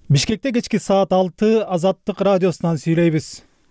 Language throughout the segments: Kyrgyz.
Бишкекте кечки саат 6 Азаттык радиосунан сүйлөйбүз.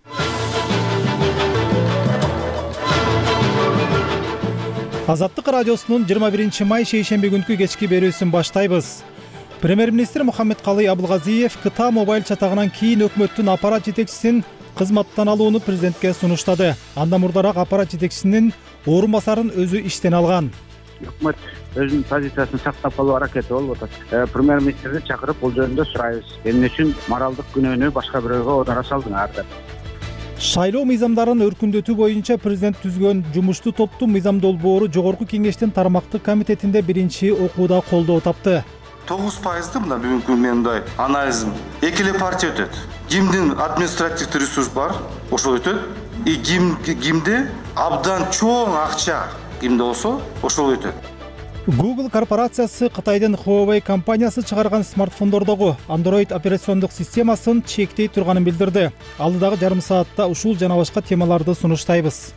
Азаттык радиосунун 21 май шейшемби күнкү кечки берүүсүн баштайбыз. Премьер-министр Мухаммедкалы Абылгазиев КТА мобайл чатагынан кийин өкмөттүн аппарат жетекчисин кызматтан алууну президентке сунуштады. Андан мурдараак аппарат жетекчисинин орун басарын өзү иштен алган. Өкмөт өзүнүн позициясын сактап калуу аракети болуп атат. Премьер-министрди чакырып бул жөнүндө сурайбыз. Эмне үчүн моралдык күнөөнү башка бирөөгө оодара салдыңар? Шайлоо мыйзамдарын өркүндөтүү боюнча президент түзгөн жумуштуу топтун мыйзам долбоору Жогорку Кеңештин тармактык комитетинде биринчи окууда колдоо тапты. 9% мына бүгүнкү мындай анализим. Эки эле партия өтөт. Кимдин административдик ресурс бар, ошол өтөт. Кимде абдан чоң акча кимде болсо, ошол өтөт. Google корпорациясы Кытайдын Huawei компаниясы чыгарган смартфондордогу Android операциондук системасын чектей турганын билдирди. Алдыдагы жарым саатта ушул жана башка темаларды сунуштайбыз.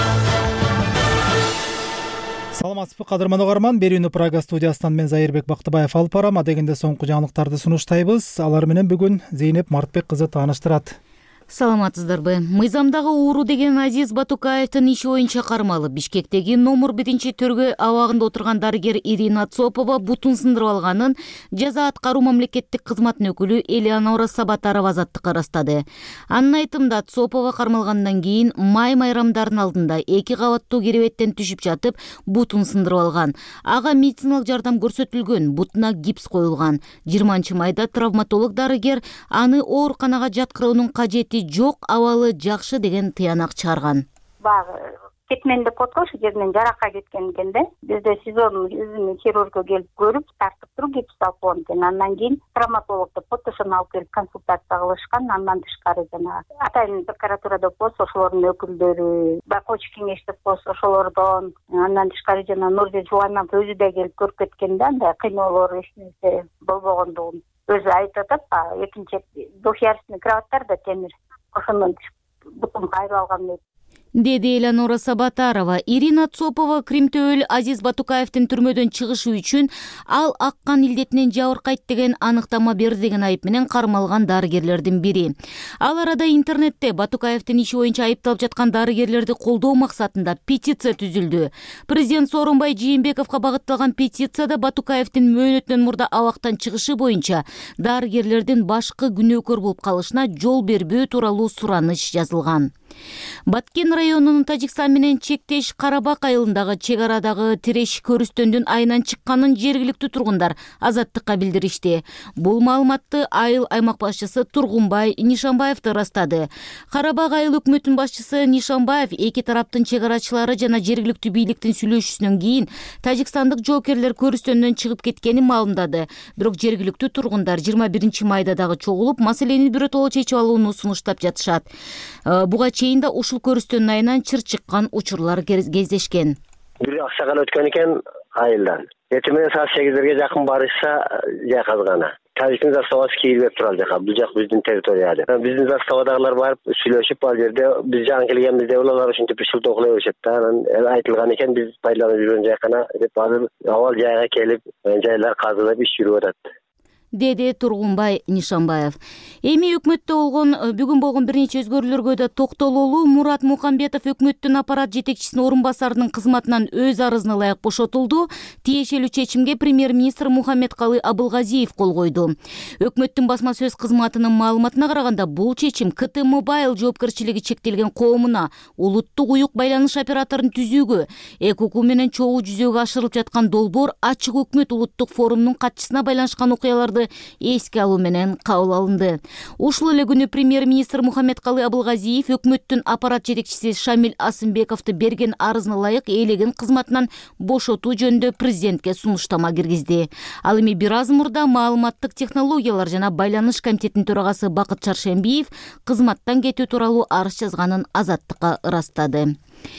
Саламатсызбы кадырман угарман, берүүнү Прага студиясынан мен Зайырбек Бактыбаев алып барам. Адегенде соңку жаңылыктарды сунуштайбыз. Алар менен бүгүн Зейнеп Мартбек кызы тааныштырат. Саламатсыздарбы. Мыйзамдагы ууру деген Азиз Батукаевдин иши боюнча кармалып, Бишкектеги номер 1 төргө абагында отурган дарыгер Ирина Цопова бутун сындырып алганын жаза аткаруу мамлекеттик кызматтын өкүлү Элеонора Сабатарова Азаттыкка ырастады. Анын айтымында Цопова кармалгандан кийин май майрамдардын алдында 2 кабаттуу керебеттен түшүп жатып, бутун сындырып алган. Ага медициналык жардам көрсөтүлгөн, бутуна гипс коюлган. 20 майда травматолог дарыгер аны ооруканага жаткыруунун кажети жок, абалы жакшы деген тыянак чыгарган. Багы кетмен деп коет, ошол жеринен жаракка кеткен экен да. Бизде сезон өзүнүн хирургу келип көрүп, тартып туруп гипс алып койгон экен. Андан кийин травматологду ПТШны алып келип консультация кылышкан. Андан тышкары жана атайын прокуратура деп болсо ошолордун өкүлдөрү, байкоочу кеңеш деп болсо ошолордон, андан тышкары жана Нурбек Жубанов өзү да келип көрүп кеткен да, андай кыйноолор эч нерсе болбогондугун өзү айтып атат. Экинчи двухъярусный кроваттар да темир. Ошондон бутун кайрып алган деди Элеонора Сабатарова. Ирина Цопова Кримтөөл Азиз Батукаевдин түрмөдөн чыгышы үчүн ал аккан илдетинен жабыркайт деген аныктама берди деген айып менен кармалган дарыгерлердин бири. Ал арада интернетте Батукаевдин иши боюнча айыпталып жаткан дарыгерлерди колдоо максатында петиция түзүлдү. Президент Сооронбай Жээнбековго багытталган петицияда Батукаевдин мөөнөтүнөн мурда абактан чыгышы боюнча дарыгерлердин башкы күнөөкөр болуп калышына жол бербөө тууралуу сураныч жазылган. Баткен районунун Тажикстан менен чектеш Карабак айылындагы чек арадагы тиреш көрүстөндүн айынан чыкканын жергиликтүү тургундар Азаттыкка билдиришти. Бул маалыматты айыл аймак башчысы Тургунбай Нишанбаев ырастады. Карабак айыл өкмөтүнүн башчысы Нишанбаев эки тараптын чек арачылары жана жергиликтүү бийликтин сүйлөшүүсүнөн кийин тажикстандык жоокерлер көрүстөндөн чыгып кеткенин маалымдады. Бирок жергиликтүү тургундар 21 майда дагы чогулуп, маселени биротоло чечип алууну сунуштап жатышат. Буга чейин да ушул көрүстөндүн айынан чыр чыккан учурлар кездешкен. Бир аксагал өткөн экен айылдан. Эртең менен саат 8-дерге жакын барышса жайказгана. Тажиктин заставасы кийилип турал жака. Бул жак биздин территория деп. Биздин заставадагылар барып сүйлөшүп, ал жерде биз жаңы келгенбизде улалар ушинтип шылтоо кыла беришет да. Анан айтылган экен биз пайдаланып жүргөн жайкана деп азыр абал жайга келип, жайлар казылып иш жүрүп атат, деди Тургунбай Нишанбаев. Эми өкмөттө бүгүн болгон бир нече өзгөрүүлөргө да токтололуу. Мурат Мухамбетов өкмөттүн аппарат жетекчисинин орун басарынын кызматынан өз арызына ылайык бошотулду. Тиешелүү чечимге премьер-министр Мухаммедкалы Абылгазиев кол койду. Өкмөттүн басма сөз кызматынын маалыматына караганда, бул чечим КТ Мобайл жоопкерчилиги чектелген коомуна улуттук уюк байланыш операторун түзүүгө, ЭКУ менен чогуу жүзөгө ашырылып жаткан долбоор ачык өкмөт улуттук форумунун катчысына байланышкан окуяларды эске алуу менен кабыл алынды. Ушул эле күнү премьер-министр Мухаммедкалы Абылгазиев өкмөттүн аппарат жетекчиси Шамил Асымбековду берген арызына ылайык ээлеген кызматынан бошотуу жөнүндө президентке сунуштама киргизди. Ал эми бир аз мурда маалыматтык технологиялар жана байланыш комитетинин төрагасы Бакыт Чаршембиев кызматтан кетүү тууралуу арыз жазганын Азаттыкка ырастады.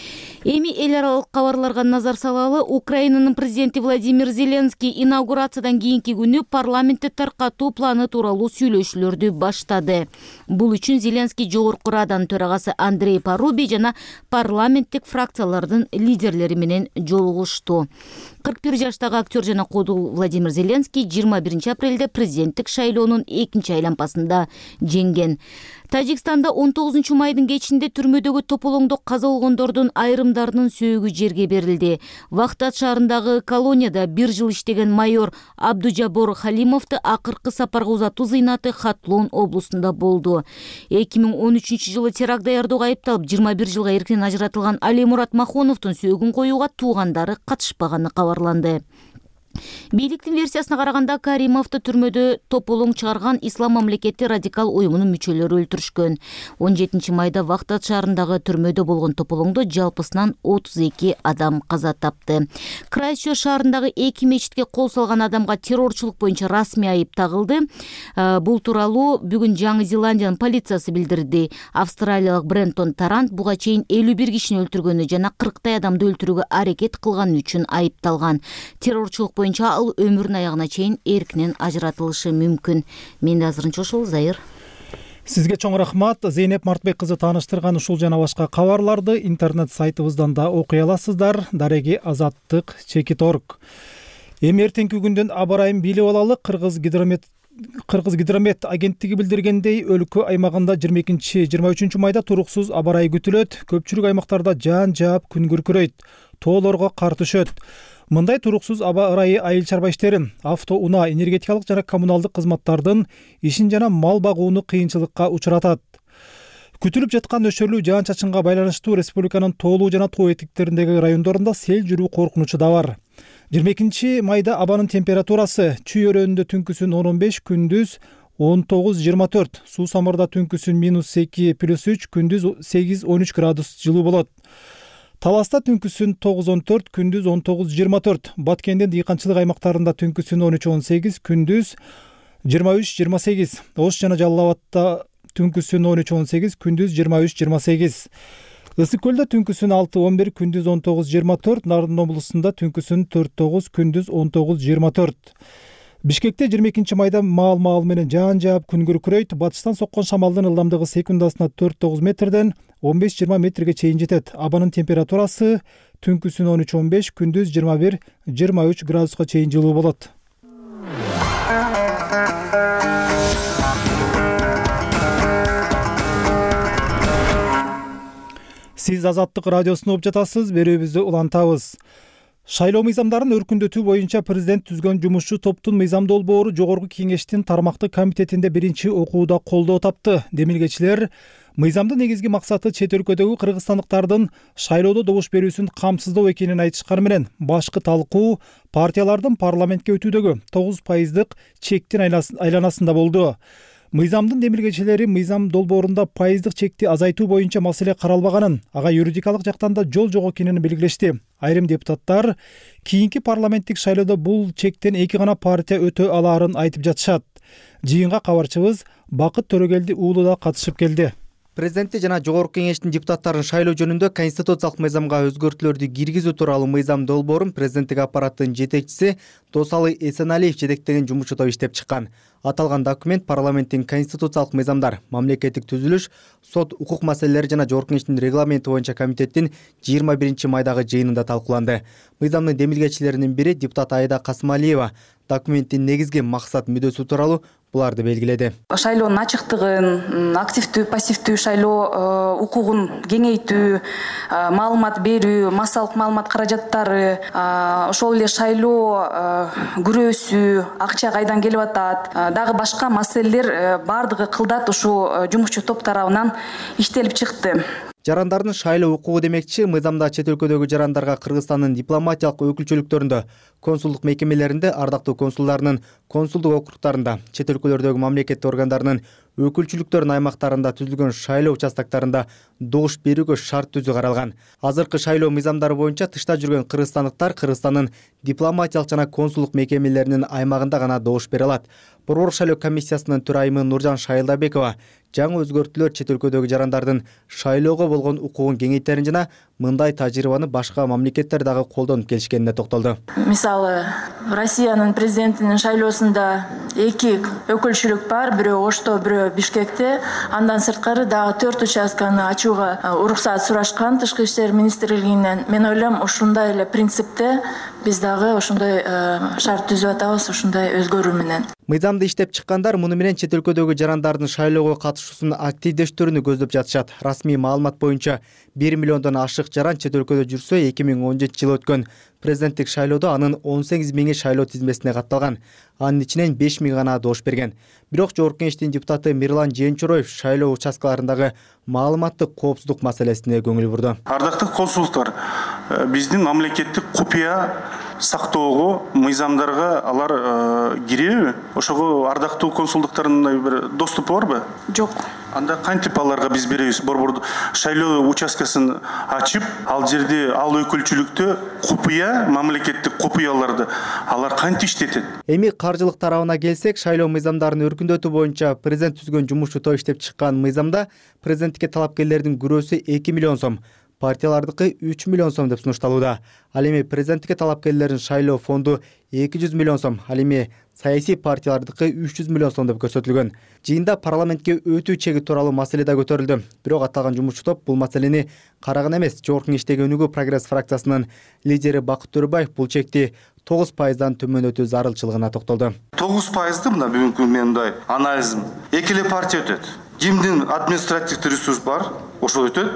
Эми эл аралык кабарларга назар салалы. Украинанын президенти Владимир Зеленский инаугурациядан кийинки күнү парламентти таркатуу планы тууралуу сүйлөшүүлөрдү баштады. Бул үчүн Зеленский Жогорку Раданын төрагасы Андрей Паруби жана парламенттик фракциялардын лидерлери менен жолугушту. 41 жаштагы актер жана кодул Владимир Зеленский 21 апрелде президенттик шайлоонун экинчи айлампасында жеңген. Тажикстанда 19 майдын кечинде түрмөдөгү тополоңдо каза болгондордун айрымдарынын сөөгү жерге берилди. Вахтат шаарындагы колонияда 1 жыл иштеген майор Абдужабор Халимовду акыркы сапарга узатуу зыйнаты Хатлон облусунда болду. 2013 жылы теракт даярдоого айыпталып 21 жылга эркинен ажыратылган Алимурат Махоновдун сөөгүн коюуга туугандары катышпаганы кабарланды. Бийликтин версиясына караганда Каримовду түрмөдө тополоң чыгарган Ислам мамлекети радикал уюмунун мүчөлөрү өлтүрүшкөн. 17 майда Вахтат шаарындагы түрмөдө болгон тополоңдо жалпысынан 32 адам каза тапты. Крайстчерч шаарындагы 2 мечитке кол салган адамга террорчулук боюнча расмий айып тагылды. Бул тууралуу бүгүн Жаңы Зеландиянын полициясы билдирди. Австралиялык Брентон Тарант буга чейин 51 кишини өлтүргөнү жана 40 адамды өлтүрүүгө аракет кылганы үчүн айыпталган. Террорчулук боюнча ал өмүрүнүн аягына чейин эркинен ажыратылышы мүмкүн. Менде азырынча ушул, Зайыр. Сизге чоң рахмат. Зейнеп Мартбек кызы тааныштырган ушул жана башка кабарларды интернет сайтыбыздан да окуй аласыздар. Дареги Азаттык _org. Эми эртеңки күндөн аба ырайын билип алалы. Кыргыз гидромет агенттиги билдиргендей, өлкө аймагында 22-23 майда туруксуз аба ырайы күтүлөт. Көпчүлүк аймактарда жаан жаап күн күркүрөйт. Тоолорго кар түшөт. Мындай туруксуз аба ырайы айыл чарба иштерин, авто унаа, энергетикалык жана коммуналдык кызматтардын ишин жана мал багууну кыйынчылыкка учуратат. Күтүлүп жаткан нөшөрлүү жаан-чачынга байланыштуу республиканын тоолуу жана тоо этектериндеги райондорунда сел жүрүү коркунучу да бар. 22 майда абанын температурасы Чүй өрөөнүндө түнкүсүн 15, күндүз 19-24, Суу Самырда түнкүсүн -2+3, күндүз 8-13 градус жылуу болот. Таласта түнкүсүн 9-14, күндүз 19-24, Баткендин дыйканчылык аймактарында түнкүсүн 13-18, күндүз 23-28, Ош жана Жалал Абадта түнкүсүн 13-18, күндүз 23-28. Ысык көлдө түнкүсүн 6-11, күндүз 19-24, Нарын облусунда түнкүсүн 4-9, күндүз 19-24. Бишкекте 22 майда маал менен жаан жаап күн күркүрөйт. Батыштан соккон шамалдын ылдамдыгы секундасына 4-9 метрден 15-20 метрге чейин жетет. Абанын температурасы түнкүсүн 13-15, күндүз 21-23 градуска чейин жылуу болот. Сиз Азаттык радиосун угуп жатасыз, берүүбүздү улантабыз. Шайлоо мыйзамдарын өркүндөтүү боюнча президент түзгөн жумушчу топтун мыйзам долбоору Жогорку Кеңештин тармактык комитетинде биринчи окууда колдоо тапты. Демилгечилер мыйзамдын негизги максаты чет өлкөдөгү кыргызстандыктардын шайлоодо добуш берүүсүн камсыздоо экенин айтышканы менен, башкы талкуу партиялардын парламентке өтүүдөгү 9% чектин айланасында болду. Мыйзамдын демилгечилери мыйзам долбоорунда пайыздык чекти азайтуу боюнча маселе каралбаганын, ага юридикалык жактан да жол жок экенин белгилешти. Айрым депутаттар кийинки парламенттик шайлоодо бул чектен 2 гана партия өтө алаарын айтып жатышат. Жыйынга кабарчыбыз Бакыт Төрөгелди уулу да катышып келди. Президенти жана Жогорку Кеңештин депутаттарын шайлоо жөнүндө конституциялык мыйзамга өзгөртүүлөрдү киргизүү тууралуу мыйзам долбоорун президенттик аппараттын жетекчиси Досалы Эсеналиев жетектеген жумушчу топ иштеп чыккан. Аталган документ парламенттин конституциялык мыйзамдар, мамлекеттик түзүлүш, сот, укук маселелери жана Жогорку Кеңештин регламенти боюнча комитеттин 21 майдагы жыйынында талкууланды. Мыйзамдын демилгечилеринин бири депутат Айда Касымалиева документтин негизги максат мүддөсү тууралуу буларды белгиледи. Шайлоонун ачыктыгын, активдүү, пассивдүү шайлоо укугун кеңейтүү, маалымат берүү, массалык маалымат каражаттары, ошол эле шайлоо күрөөсү, акча кайдан келип атат, дагы башка маселелер баардыгы кылдат ушул жумушчу топ тарабынан иштелип чыкты. Жарандардын шайлоо укугу демекчи, мыйзамда чет өлкөдөгү жарандарга Кыргызстандын дипломатиялык өкүлчүлүктөрүндө, консулдук мекемелеринде, ардактуу консулдарынын консулдук округдарында, чет өлкөлөрдөгү мамлекеттик органдарынын өкүлчүлүктөрүнүн аймактарында түзүлгөн шайлоо участоктарында добуш берүүгө шарт түзүү каралган. Азыркы шайлоо мыйзамдары боюнча тышта жүргөн кыргызстандыктар Кыргызстандын дипломатиялык жана консулдук мекемелеринин аймагында гана добуш бере алат. Борбор шайлоо комиссиясынын төрайымы Нуржан Шайылдабекова жаңы өзгөртүүлөр чет өлкөдөгү жарандардын шайлоого болгон укугун кеңейтерин жана мындай тажрыйбаны башка мамлекеттер дагы колдонуп келишкенине токтолду. Мисалы, Россиянын президентинин шайлоосунда 2 өкүлчүлүк бар, бирөө Ошто, бирөө Бишкекте. Андан сырткары дагы 4 участканы ачууга уруксат сурашкан Тышкы иштер министрлигинен. Мен ойлойм, ушундай эле принципте биз дагы ошондой шарт түзүп атабыз, ушундай өзгөрүү менен. Мыйзамды иштеп чыккандар муну менен чет өлкөдөгү жарандардын шайлоого катышуусун активдештирүүнү көздөп жатышат. Расмий маалымат боюнча 1 миллиондон ашык жаран чет өлкөдө жүрсө, 2017-жылы өткөн президенттик шайлоодо анын 18 миңи шайлоо тизмесине катталган. Анын ичинен 5 миң гана добуш берген. Бирок Жогорку Кеңештин депутаты Мирлан Жээнчороев шайлоо участкаларындагы маалыматтык коопсуздук маселесине көңүл бурду. Ардактуу консулдуктар, биздин мамлекеттик купуя сактоого мыйзамдарга алар киреби? Ошого ардактуу консулдуктардын бир доступу барбы? Жок. Анда кантип аларга биз беребиз? Борбор шайлоо участкасын ачып, ал жерде ал өкүлчүлүктө купуя, мамлекеттик купуяларды алар кантип иштетет? Эми каржылык тарабына келсек, шайлоо мыйзамдарын өркүндөтүү боюнча президент түзгөн жумушчу топ иштеп чыккан мыйзамда президенттикке талапкерлердин күрөөсү 2 миллион сом, партиялардыкы 3 миллион сом деп сунушталууда. Ал эми президенттикке талапкерлердин шайлоо фонду 200 миллион сом, ал эми саясий партиялардыкы 300 миллион сом деп көрсөтүлгөн. Жыйында парламентке өтүү чеги тууралуу маселе да көтөрүлдү. Бирок аталган жумушчу топ бул маселени караган эмес. Жогорку Кеңештеги Өнүгүү прогресс фракциясынын лидери Бакыт Төрөбаев бул чекти 9%дан төмөнөтүү зарылчылыгына токтолду. 9%ды мына бүгүнкү мындай анализим. Эки эле партия өтөт. Кимдин административдик ресурс бар, ошол өтөт.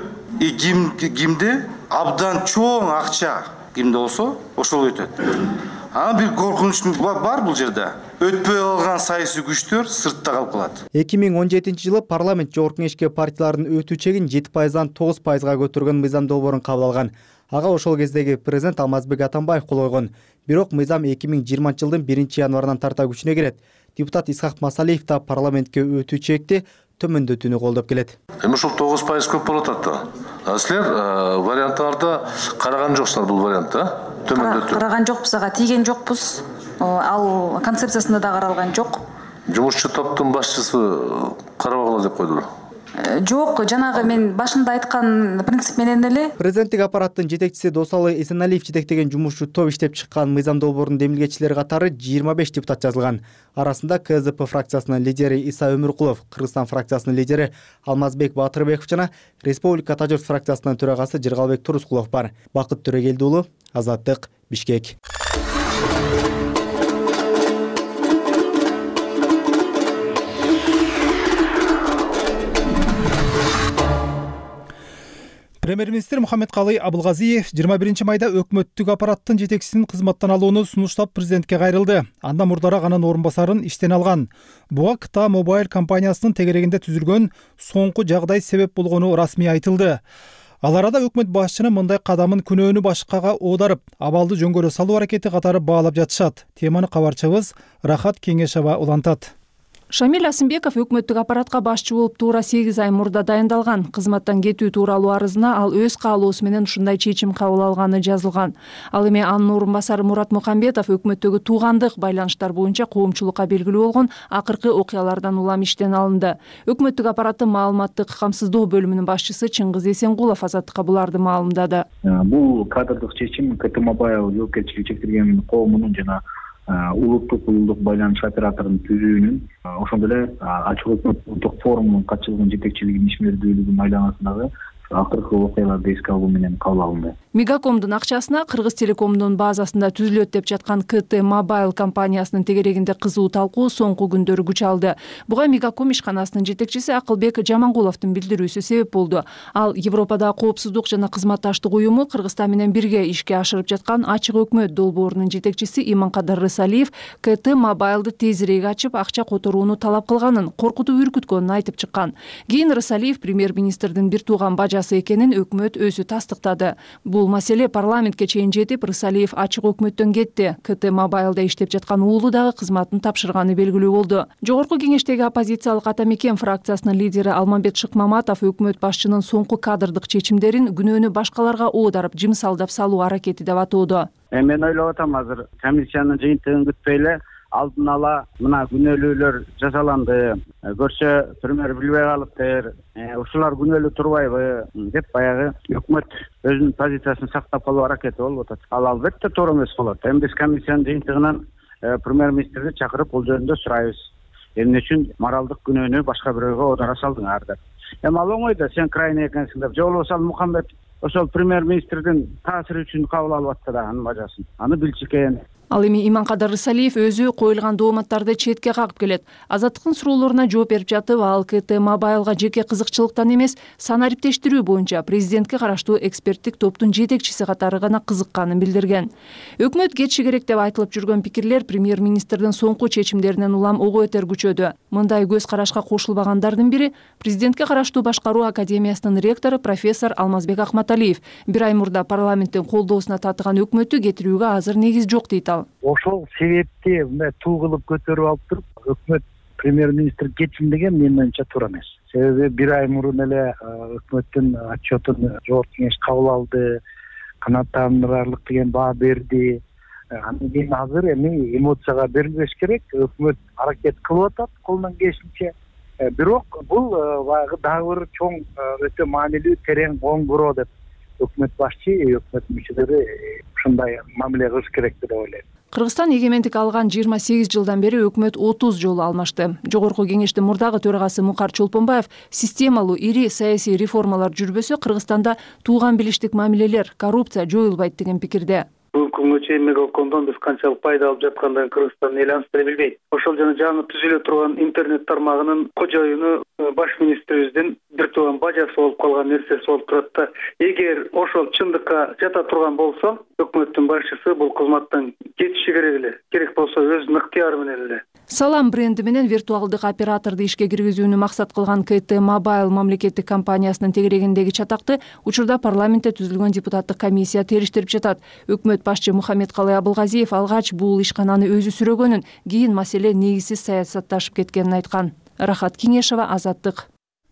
Кимде абдан чоң акча кимде болсо, ошол өтөт. Бир коркунуч бар бул жерде. Өтпөй алган саясий күчтөр сыртта калып калат. 2017-жылы парламент Жогорку Кеңешке партиялардын өтүү чегин 7%дан 9%га көтөргөн мыйзам долбоорун кабыл алган. Ага ошол кездеги президент Алмазбек Атамбаев кол койгон. Бирок мыйзам 2020-жылдын 1-январынан тарта күчүнө кирет. Депутат Исхак Масалиев да парламентке өтүү чекти төмөндөтүүнү колдоп келет. Эми ушул 9% көп болот атты. Силер варианттарда караган жоксуңар бул вариантты, төмөндөтүү. Караган жокпуз, ага тийген жокпуз. Ал концепциясында да каралган жок. Жумушчу топтун башчысы карабагыла деп койдулар. Жок, жанагы мен башында айткан принцип менен эле. Президенттик аппараттын жетекчиси Досалы Эсеналиев жетектеген жумушчу топ иштеп чыккан мыйзам долбоорунун демилгечилери катары 25 депутат жазылган. Арасында КЗП фракциясынын лидери Иса Өмүркулов, Кыргызстан фракциясынын лидери Алмазбек Батырбеков жана Республика Тажырт фракциясынын төрагасы Жыргалбек Турускулов бар. Бакыт Төрөгелди уулу, Азаттык, Бишкек. Премьер-министр Мухаммедкалый Абылгазиев 21 майда өкмөттүк аппараттын жетекчисин кызматтан алууну сунуштап президентке кайрылды. Андан мурдараак анын орун басарын иштен алган. Буга Кыта Мобайл компаниясынын тегерегинде түзүлгөн соңку жагдай себеп болгону расмий айтылды. Ал арада өкмөт башчынын мындай кадамын күнөөнү башкага оодарып, абалды жөнгөрө салуу аракети катары баалап жатышат. Теманы кабарчыбыз Рахат Кеңешова улантат. Шамиль Асымбеков өкмөттүк аппаратка башчы болуп туура 8 ай мурда дайындалган. Кызматтан кетүү тууралуу арызына ал өз каалоосу менен ушундай чечим кабыл алганы жазылган. Ал эми анын орун басары Мурат Мукамбетов өкмөттөгү туугандык байланыштар боюнча коомчулукка белгилүү болгон акыркы окуялардан улам иштен алынды. Өкмөттүк аппараттын маалыматтык камсыздоо бөлүмүнүн башчысы Чыңгыз Эсенгулов Азаттыкка буларды маалымдады. Бул кадрдык чечим КТ Мобайл жоопкерчилиги чектелген коомунун жана улуттук уюлдук байланыш операторунун түзүүнүн, ошондой эле ачык өкмөттүк форумунун катчылыгынын жетекчилигинин ишмердүүлүгүнүн айланасындагы акыркы окуяларды эске алуу менен кабыл алынды. Мегакомдун акчасына Кыргыз Телекомдун базасында түзүлөт деп жаткан КТ Мобайл компаниясынын тегерегинде кызуу талкуу соңку күндөрү күч алды. Буга Мегаком ишканасынын жетекчиси Акылбек Жамангуловдун билдирүүсү себеп болду. Ал Европадагы коопсуздук жана кызматташтык уюму Кыргызстан менен бирге ишке ашырып жаткан ачык өкмөт долбоорунун жетекчиси Иманкадыр Рысалиев КТ Мобайлды тезирээк ачып акча которууну талап кылганын, коркутуп үркүткөнүн айтып чыккан. Кийин Рысалиев премьер-министрдин бир тууган бажасы экенин өкмөт өзү тастыктады. Бул маселе парламентке чейин жетип, Рысалиев ачык өкмөттөн кетти. КТ Мобайлда иштеп жаткан уулу дагы кызматын тапшырганы белгилүү болду. Жогорку Кеңештеги оппозициялык Ата Мекен фракциясынын лидери Алмамбет Шыкмаматов өкмөт башчынын соңку кадрдык чечимдерин күнөөнү башкаларга оодарып, жымсалдап салуу аракети деп атоодо. Мен ойлоп атам азыр комиссиянын жыйынтыгын күтпөй эле алдын ала мына күнөөлүүлөр жасаланды, көрсө премьер билбей калыптыр, ушулар күнөөлүү турбайбы деп баягы өкмөт өзүнүн позициясын сактап калуу аракети болуп атат. Ал албетте туура эмес болот. Эми биз комиссиянын жыйынтыгынан премьер министрди чакырып бул жөнүндө сурайбыз. Эмне үчүн моралдык күнөөнү башка бирөөгө оодара салдыңар деп. Эми ал оңой да, сен крайний экенсиң деп. Же болбосо Мухамбет ошол премьер министрдин таасири үчүн кабыл алып атты да анын бажасын. Аны билчү экен. Ал эми Иманкадыр Рысалиев өзү коюлган дооматтарды четке кагып келет. Азаттыктын суроолоруна жооп берип жатып, ал КТ Мобайлга жеке кызыкчылыктан эмес, санариптештирүү боюнча президентке караштуу эксперттик топтун жетекчиси катары гана кызыкканын билдирген. Өкмөт кетиши керек деп айтылып жүргөн пикирлер премьер-министрдин соңку чечимдеринен улам ого бетер күчөдү. Мындай көз карашка кошулбагандардын бири президентке караштуу башкаруу академиясынын ректору профессор Алмазбек Акматалиев. Бир ай мурда парламенттин колдоосуна татыган өкмөттү кетирүүгө азыр негиз жок дейт ал. Ошол себепти мына туу кылып көтөрүп алып туруп, өкмөт премьер-министр кетсин деген менин оюмча туура эмес. Себеби бир ай мурун эле өкмөттүн отчетун жогорку кеңеш кабыл алды, канааттандырарлык деген баа берди. Андан кийин азыр эми эмоцияга берилбеш керек. Өкмөт аракет кылып атат колунан келишинче. Бирок бул баягы дагы бир чоң өтө маанилүү, терең оң буроо деп өкмөт башчы, өкмөт мүчөлөрү ушундай мамиле кылыш керек деп ойлойм. Кыргызстан эгемендик алган 28 жылдан бери өкмөт 30 жолу алмашты. Жогорку кеңештин мурдагы төрагасы Мукар Чолпонбаев системалуу ири саясий реформалар жүрбөсө Кыргызстанда тууган билиштик мамилелер, коррупция жоюлбайт деген пикирде. Бүгүнкү күнгө чейин мегафондон биз канчалык пайда алып жаткандыгын Кыргызстандын эли анча деле билбейт. Ошол жана жаңы түзүлө турган интернет тармагынын кожоюну баш министрибиздин бир тууган бажасы болуп калган нерсеси болуп турат да. Эгер ошол чындыкка жата турган болсо, өкмөттүн башчысы бул кызматтан кетиши керек эле. Керек болсо өзүнүн ыктыяры менен эле. Салам бренди менен виртуалдык операторду ишке киргизүүнү максат кылган КТ Mobile мамлекеттик компаниясынын тегерегиндеги чатакты учурда парламентте түзүлгөн депутаттык комиссия териштирип жатат. Өкмөт башчы Мухаммедкалый Абылгазиев алгач бул ишкананы өзү сүрөгөнүн, кийин маселе негизсиз саясатташып кеткенин айткан. Рахат Кеңешова, Азаттык.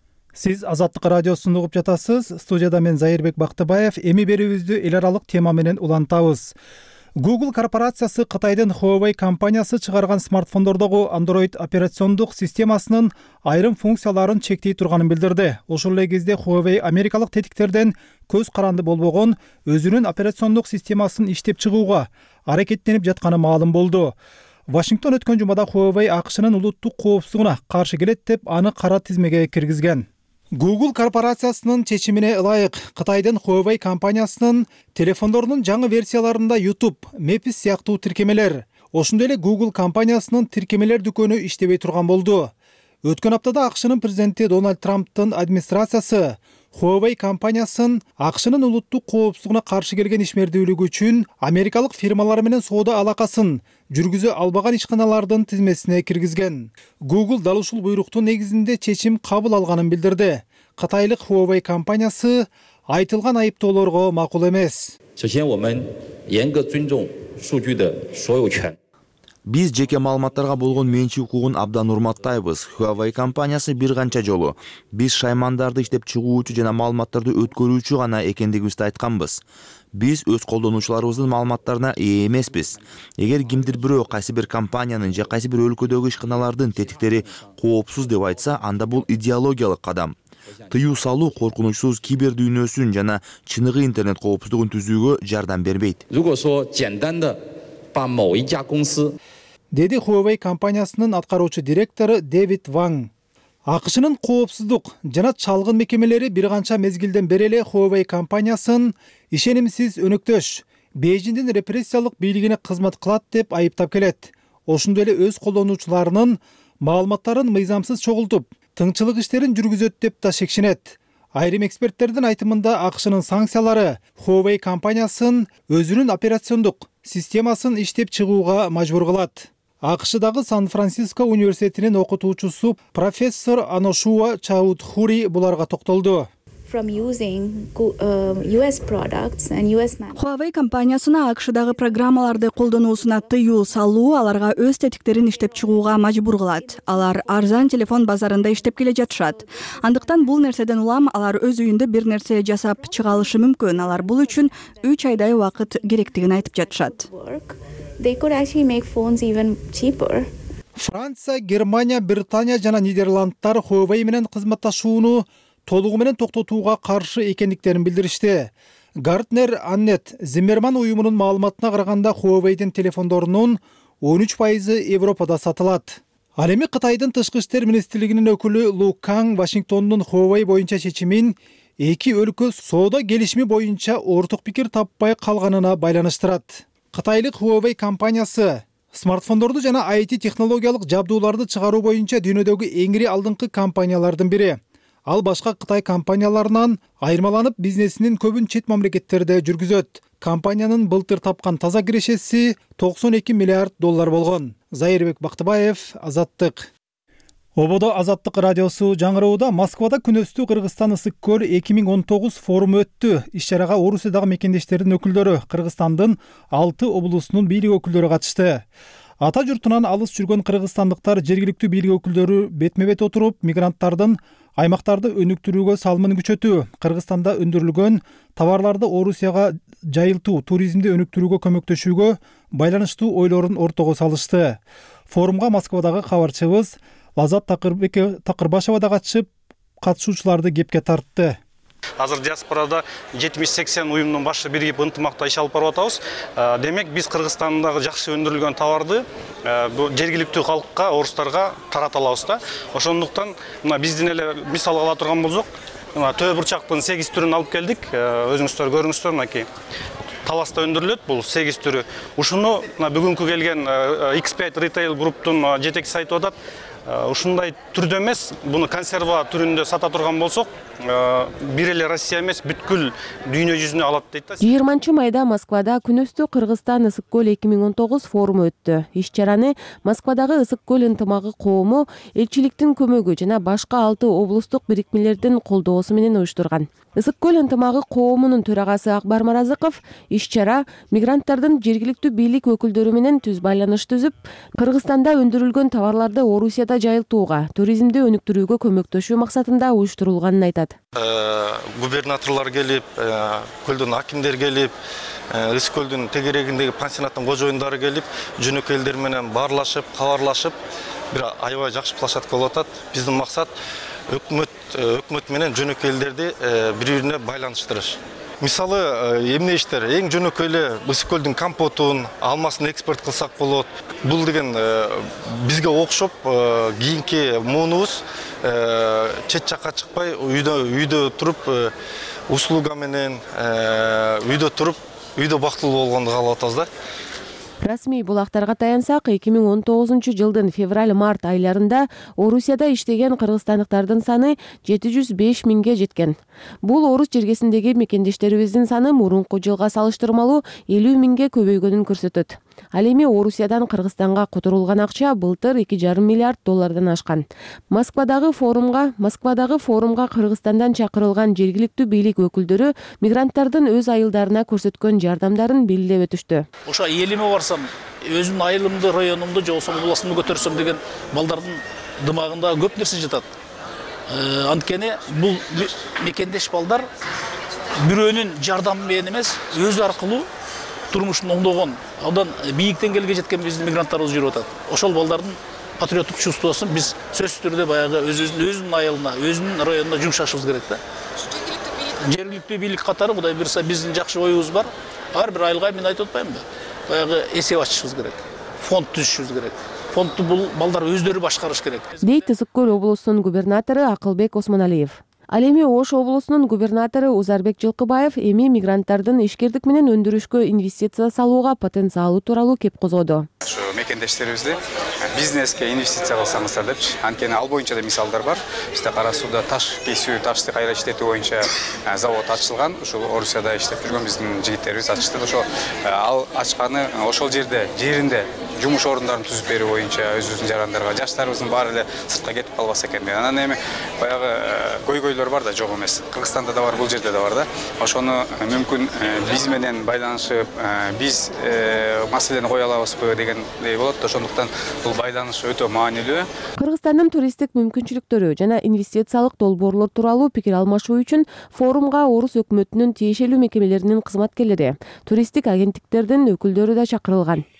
Сиз Азаттык радиосун угуп жатасыз. Студияда мен Зайырбек Бактыбаев. Эми берүүбүздү эл аралык тема менен улантабыз. Google корпорациясы Кытайдын Huawei компаниясы чыгарган смартфондордогу Android операциондук системасынын айрым функцияларын чектей турганын билдирди. Ошол эле кезде Huawei америкалык тетиктерден көз каранды болбогон өзүнүн операциондук системасын иштеп чыгууга аракеттенип жатканы маалым болду. Вашингтон өткөн жумада Huawei АКШнын улуттук коопсуздугуна каршы келет деп аны кара тизмеге киргизген. Google корпорациясынын чечимине ылайык Кытайдын Huawei компаниясынын телефондорунун жаңы версияларында YouTube, Maps сыяктуу тиркемелер, ошондой эле Google компаниясынын тиркемелер дүкөнү иштебей турган болду. Өткөн аптада АКШнын президенти Дональд Трамптын администрациясы Huawei компаниясын АКШнын улуттук коопсуздугуна каршы келген ишмердүүлүгү үчүн америкалык фирмалар менен соода алакасын жүргүзө албаган ишканалардын тизмесине киргизген. Google дал ушул буйруктун негизинде чечим кабыл алганын билдирди. Кытайлык Huawei компаниясы айтылган айыптоолорго макул эмес. Биз жеке маалыматтарга болгон менчик укугун абдан урматтайбыз. Huawei компаниясы бир канча жолу биз шаймандарды иштеп чыгуучу жана маалыматтарды өткөрүүчү гана экендигибизди айтканбыз. Биз өз колдонуучуларыбыздын маалыматтарына ээ эмеспиз. Эгер кимдир бирөө кайсы бир компаниянын же кайсы бир өлкөдөгү ишканалардын тетиктери коопсуз деп айтса, анда бул идеологиялык кадам. Тыюу салуу коркунучсуз кибер дүйнөсүн жана чыныгы интернет коопсуздугун түзүүгө жардам бербейт. Деди Huawei компаниясынын аткаруучу директору Дэвид Ванг. АКШнын коопсуздук жана чалгын мекемелери бир канча мезгилден бери эле Huawei компаниясын ишенимсиз өнөктөш, Бейжиңдин репрессиялык бийлигине кызмат кылат деп айыптап келет. Ошондой эле өз колдонуучуларынын маалыматтарын мыйзамсыз чогултуп, тыңчылык иштерин жүргүзөт деп да шекшенет. Айрым эксперттердин айтымында АКШнын санкциялары Huawei компаниясын өзүнүн операциондук системасын иштеп чыгууга мажбур кылат. АКШдагы Сан-Франциско университетинин окутуучусу профессор Аношуа Чаудхури буларга токтолду. Huawei компаниясына АКШдагы программаларды колдонуусуна тыюу салуу аларга өз тетиктерин иштеп чыгууга мажбур кылат. Алар арзан телефон базарында иштеп келе жатышат. Андыктан бул нерседен улам алар өз үйүндө бир нерсе жасап чыга алышы мүмкүн. Алар бул үчүн 3 айдай убакыт керектигин айтып жатышат. they could actually make phones even cheaper. Франция, Германия, Британия жана Нидерландтар Huawei менен кызматташууну толугу менен токтотууга каршы экендиктерин билдиришти. Гартнер Аннет Зиммерман уюмунун маалыматына караганда Huawei'дин телефондорунун 13% Европада сатылат. Ал эми Кытайдын тышкы иштер министрлигинин өкүлү Лу Кан Вашингтондун Huawei боюнча чечимин эки өлкө соода келишими боюнча орток пикир таппай калганына байланыштырат. Кытайлык Huawei компаниясы смартфондорду жана IT технологиялык жабдууларды чыгаруу боюнча дүйнөдөгү эңири алдыңкы компаниялардын бири. Ал башка Кытай компанияларынан айырмаланып бизнесинин көбүн чет мамлекеттерде жүргүзөт. Компаниянын былтыр тапкан таза кирешеси $92 миллиард болгон. Зайырбек Бактыбаев, Азаттык. Ободо Азаттык радиосу жаңыроодо Москвада күнөстүү Кыргызстан ысык көл 2019 форуму өттү. Иш-чарага Орусиядагы мекендештердин өкүлдөрү, Кыргызстандын 6 облусунун бийлик өкүлдөрү катышты. Ата журтунан алыс жүргөн кыргызстандыктар жергиликтүү бийлик өкүлдөрү бетме-бет отуруп, мигранттардын аймактарды өнүктүрүүгө салымын күчөтүү, Кыргызстанда өндүрүлгөн товарларды Орусияга жайылтуу, туризмди өнүктүрүүгө көмөктөшүүгө байланыштуу ойлорун ортого салышты. Форумга Москвадагы кабарчыбыз Лазат Такырбашева да катышып, катышуучуларды кепке тартты. Азыр диаспорада 70-80 уюмдун башы биригип ынтымакта иш алып барып атабыз. Демек биз Кыргызстандагы жакшы өндүрүлгөн товарды жергиликтүү калкка, орустарга тарата алабыз да. Ошондуктан мына биздин эле мисал ала турган болсок, төө бурчактын 8 түрүн алып келдик. Өзүңүздөр көрүңүздөр, мынакей. Таласта өндүрүлөт бул 8 түрү. Ушуну бүгүнкү келген X5 Retail Group'тун жетекчиси айтып атат. Ушундай түрдө эмес, буну консерва түрүндө сата турган болсок, бир эле Россия эмес, бүткүл дүйнө жүзүнө алат дейт да. 20 майда Москвада күнөстүү Кыргызстан ысык көл 2019 форуму өттү. Иш-чараны Москвадагы ысык көл ынтымагы коому, элчиликтин көмөгү жана башка 6 облустук бирикмелердин колдоосу менен уюштурган. Ысык көл ынтымагы коомунун төрагасы Акбар Маразыков иш-чара мигранттардын жергиликтүү бийлик өкүлдөрү менен түз байланыш түзүп, Кыргызстанда өндүрүлгөн товарларды Орусияда жайылтууга, туризмди өнүктүрүүгө көмөктөшүү максатында уюштурулганын айтат. Губернаторлор келип, көлдүн акимдер келип, ысык көлдүн тегерегиндеги пансионаттын кожоюндары келип, жөнөкөй элдер менен баарлашып, кабарлашып, бир аябай жакшы площадка болуп атат. Биздин максат өкмөт менен жөнөкөй элдерди бири-бирине байланыштырыш. Мисалы, эмне иштер, эң жөнөкөй эле ысык көлдүн компотун, алмасын экспорт кылсак болот. Бул деген бизге окшоп кийинки муунубуз чет жакка чыкпай, үйдө туруп услуга менен үйдө туруп, үйдө бактылуу болгонду каалап атабыз да. Расмий булактарга таянсак, 2019 жылдын февраль-март айларында Орусияда иштеген кыргызстандыктардын саны 705 миңге жеткен. Бул орус жергесиндеги мекендештерибиздин саны мурунку жылга салыштырмалуу 50 миңге көбөйгөнүн көрсөтөт. Ал эми Орусиядан Кыргызстанга которулган акча былтыр $2,5 миллиард ашкан. Москвадагы форумга Кыргызстандан чакырылган жергиликтүү бийлик өкүлдөрү мигранттардын өз айылдарына көрсөткөн жардамдарын белгилеп өтүштү. Ошо элиме барсам, өзүмдүн айылымды, районумду, же болбосо областымды көтөрсөм деген балдардын дымагында көп нерсе жатат. Анткени бул мекендеш балдар бирөөнүн жардамы менен эмес, өзү аркылуу турмушун оңдогон, андан бийиктен келге жеткен биздин мигранттарыбыз жүрүп атат. Ошол балдардын патриоттук чувствосун биз сөзсүз түрдө баягы өзүнүн айылына, өзүнүн районуна жумшашыбыз керек да. Жергиликтүү бийлик катары Кудай буйрса биздин жакшы оюбуз бар. Ар бир айылга мен айтып атпаймынбы? Баягы эсеп ачышыбыз керек. Фонд түзүшүбүз керек. Фондду бул балдар өздөрү башкарыш керек. Дейт Ысык көл облусунун губернатору Акылбек Осмоналиев. Ал эми Ош облусунун губернатору Узарбек Жылкыбаев эми мигранттардын ишкердик менен өндүрүшкө инвестиция салууга потенциалы тууралуу кеп козгоду. Ошо мекендештерибизди бизнеске инвестиция кылсаңыздар депчи. Анткени ал боюнча да мисалдар бар. Бизде Кара Сууда таш кесүү, ташты кайра иштетүү боюнча завод ачылган. Ушул Орусияда иштеп жүргөн биздин жигиттерибиз ачышты. Ошо ал ачканы ошол жеринде жумуш орундарын түзүп берүү боюнча өзүбүздүн жарандарга, жаштарыбыздын баары эле сыртка кетип калбаса экен деген. Анан эми баягы көйгөйлөр бар да, жок эмес. Кыргызстанда да бар, бул жерде да бар да. Ошону мүмкүн биз менен байланышып, биз маселени кое алабызбы дегендей болот. Ошондуктан бул байланыш өтө маанилүү. Кыргызстандын туристтик мүмкүнчүлүктөрү жана инвестициялык долбоорлор тууралуу пикир алмашуу үчүн форумга орус өкмөтүнүн тиешелүү мекемелеринин кызматкерлери, туристтик агенттиктердин өкүлдөрү да чакырылган.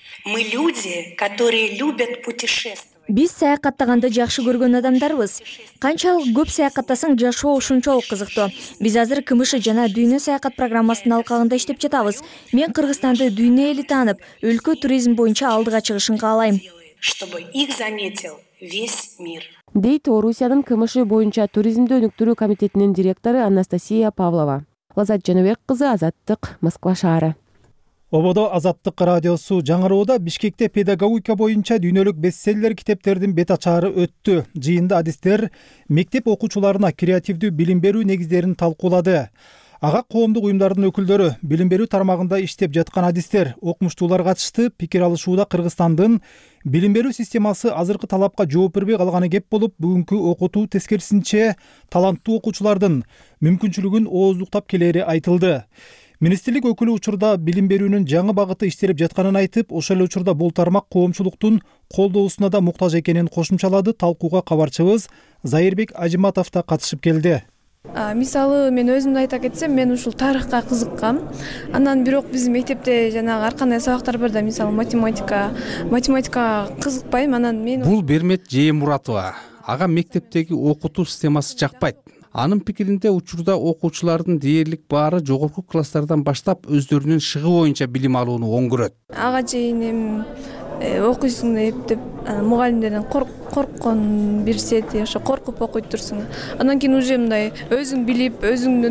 Мы люди, которые любят путешествовать. Биз саякаттаганды жакшы көргөн адамдарбыз. Канчалык көп саякаттасаң жашоо ушунчалык кызыктуу. Биз азыр КМШ жана дүйнө саякат программасынын алкагында иштеп жатабыз. Мен Кыргызстанды дүйнө эли таанып, өлкө туризм боюнча алдыга чыгышын каалайм. Чтобы их заметил весь мир. Дейт Орусиянын КМШ боюнча туризмди өнүктүрүү комитетинин директору Анастасия Павлова. Лазат Жаныбек кызы, Азаттык, Москва шаары. Ободо Азаттык радиосу жаңыроодо Бишкекте педагогика боюнча дүйнөлүк бестселлер китептердин бет ачаары өттү. Жыйында адистер мектеп окуучуларына креативдүү билим берүү негиздерин талкуулады. Ага коомдук уюмдардын өкүлдөрү, билим берүү тармагында иштеп жаткан адистер, окумуштуулар катышты. Пикир алышууда Кыргызстандын билим берүү системасы азыркы талапка жооп бербей калганы кеп болуп, бүгүнкү окутуу тескерисинче таланттуу окуучулардын мүмкүнчүлүгүн ооздуктап келери айтылды. Министрлик өкүлү учурда билим берүүнүн жаңы багыты иштелип жатканын айтып, ошол эле учурда бул тармак коомчулуктун колдоосуна да муктаж экенин кошумчалады. Талкууга кабарчыбыз Зайырбек Ажиматов да катышып келди. Мисалы мен өзүмдү айта кетсем, мен ушул тарыхка кызыккам. Андан бирок биздин мектепте жанагы ар кандай сабактар бар да, мисалы математикага кызыкпайм. Анан мен Бул Бермет Жээмуратова. Ага мектептеги окутуу системасы жакпайт. Анын пикиринде учурда окуучулардын дээрлик баары жогорку класстардан баштап өздөрүнүн шыгы боюнча билим алууну оң көрөт. Ага чейин эми окуйсуң деп мугалимдерден корккон бирсети, ошо коркуп окуйт турсуң. Андан кийин уже мындай өзүң билип,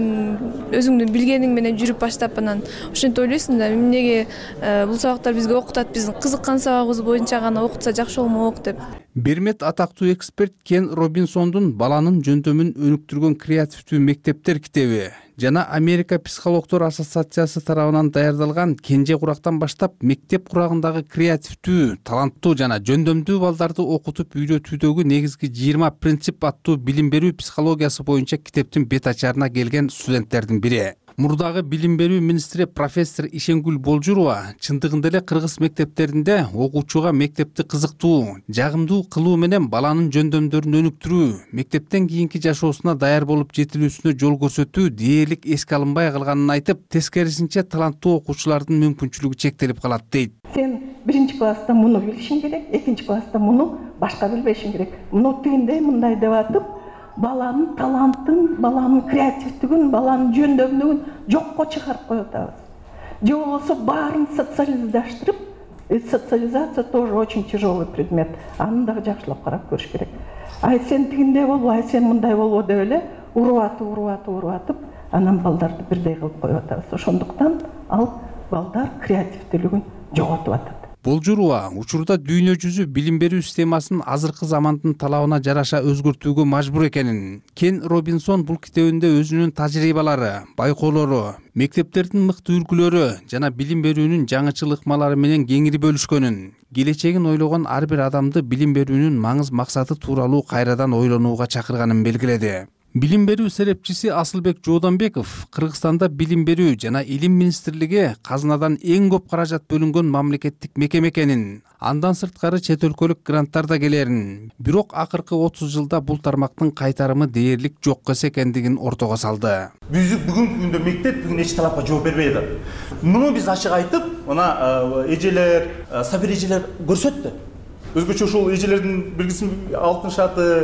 өзүңдүн билгениң менен жүрүп баштап, анан ошентип ойлойсуң да, эмнеге бул сабактар бизге окутат, биздин кызыккан сабагыбыз боюнча гана окутса жакшы болмок деп. Бермет атактуу эксперт Кен Робинсондун баланын жөндөмүн өнүктүргөн креативдүү мектептер китеби жана Америка психологдор ассоциациясы тарабынан даярдалган Кенже курактан баштап мектеп курагындагы креативдүү, таланттуу жана жөндөмдүү балдарды окутуп үйрөтүүдөгү негизги 20 принцип аттуу билим берүү психологиясы боюнча китептин бет ачарына келген студенттердин бири. Мурдагы билим берүү министри профессор Ишенгүл Болжурова чындыгында эле кыргыз мектептеринде окуучуга мектепти кызыктуу, жагымдуу кылуу менен баланын жөндөмдөрүн өнүктүрүү, мектептен кийинки жашоосуна даяр болуп жетилүүсүнө жол көрсөтүү дээрлик эске алынбай калганын айтып, тескерисинче таланттуу окуучулардын мүмкүнчүлүгү чектелип калат дейт. Сен биринчи класста муну билишиң керек, экинчи класста муну башка билбешиң керек. Муну тигиндей мындай деп атып, баланын талантын, баланын креативдигин, баланын жөндөмдүгүн жокко чыгарып коюп атабыз. Же болбосо баарын социализдаштырып, социализация тоже очень тяжелый предмет. Аны дагы жакшылап карап көрүш керек. Ай сен тигиндей болбо, ай сен мындай болбо деп эле урап атып, анан балдарды бирдей кылып коюп атабыз. Ошондуктан ал балдар креативдүүлүгүн жоготуп атат. Болжурова учурда дүйнө жүзү билим берүү системасын азыркы замандын талабына жараша өзгөртүүгө мажбур экенин, Кен Робинсон бул китебинде өзүнүн тажрыйбалары, байкоолору, мектептердин мыкты үлгүлөрү жана билим берүүнүн жаңычыл ыкмалары менен кеңири бөлүшкөнүн, келечегин ойлогон ар бир адамды билим берүүнүн маңыз максаты тууралуу кайрадан ойлонууга чакырганын белгиледи. Билим берүү серепчиси Асылбек Жууданбеков Кыргызстанда билим берүү жана илим министрлиги казынадан эң көп каражат бөлүнгөн мамлекеттик мекеме экенин, андан сырткары чет өлкөлүк гранттар да келерин, бирок акыркы 30 жылда бул тармактын кайтарымы дээрлик жок экендигин ортого салды. Биз бүгүнкү күндө мектеп бүгүн эч талапка жооп бербей атат. Муну биз ачык айтып, мына эжелер, сабир эжелер көрсөттү. Өзгөчө ушул эжелердин белгисин алтын шаты,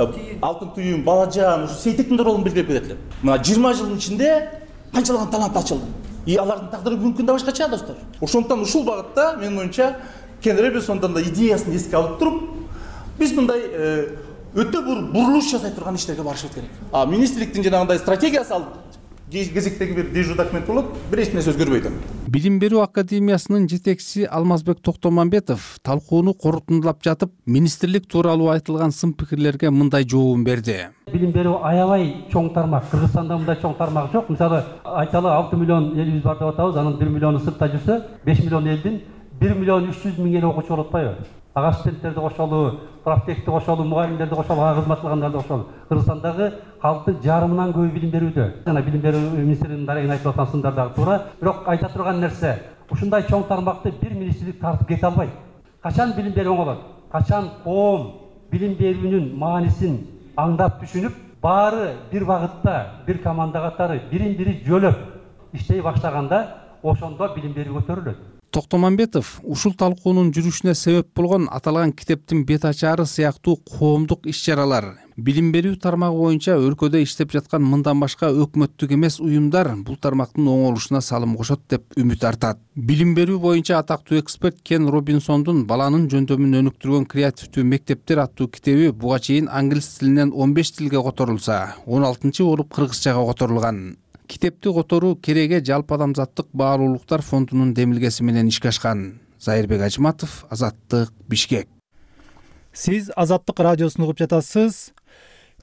алтын түйүн, балажан, ушу сейтектин ролун белгилеп кетет эле. Мына 20 жылдын ичинде канчалаган талант ачылды. Алардын тагдыры мүмкүн да башкача достор. Ошондуктан ушул багытта менин оюмча Кен Робинсондун да идеясын эске алып туруп, биз мындай өтө бир бурулуш жасай турган иштерге барышыбыз керек. Министрликтин жанагындай стратегиясы ал кезектеги бир дежур документ болот, бир эч нерсе өзгөрбөйт. Билим берүү академиясынын жетекчиси Алмазбек Токтомамбетов талкууну корутундулап жатып, министрлик тууралуу айтылган сын пикирлерге мындай жообун берди. Билим берүү аябай чоң тармак. Кыргызстанда мындай чоң тармак жок. Мисалы, айталы 6 миллион элибиз бар деп атабыз, анын 1 миллиону сыртта жүрсө, 5 миллион элдин 1 миллион 300 миң эл окуучу болуп атпайбы? Ага студенттерди кошолу, практикти кошолу, мугалимдерди кошолу, ага кызмат кылгандарды кошолу. Кыргызстандагы калктын жарымынан көбү билим берүүдө. Жана билим берүү министринин дарегин айтып аткан сындар дагы туура. Бирок айта турган нерсе, ушундай чоң тармакты бир министрлик тартып кете албайт. Качан билим берүү оңолот? Качан коом билим берүүнүн маанисин аңдап түшүнүп, баары бир багытта, бир команда катары бирин-бири жөлөп иштей баштаганда, ошондо билим берүү көтөрүлөт. Токтомамбетов ушул талкуунун жүрүшүнө себеп болгон аталган китептин бет ачары сыяктуу коомдук иш-чаралар, билим берүү тармагы боюнча өлкөдө иштеп жаткан мындан башка өкмөттүк эмес уюмдар бул тармактын оңолушуна салым кошот деп үмүт артат. Билим берүү боюнча атактуу эксперт Кен Робинсондун баланын жөндөмүн өнүктүргөн креативдүү мектептер аттуу китеби буга чейин англис тилинен 15 тилге которулса, 16 болуп кыргызчага которулган. Китепти которуу кереге жалпы адамзаттык баалуулуктар фондунун демилгеси менен ишке ашкан. Зайырбек Ажматов, Азаттык, Бишкек. Сиз Азаттык радиосун угуп жатасыз.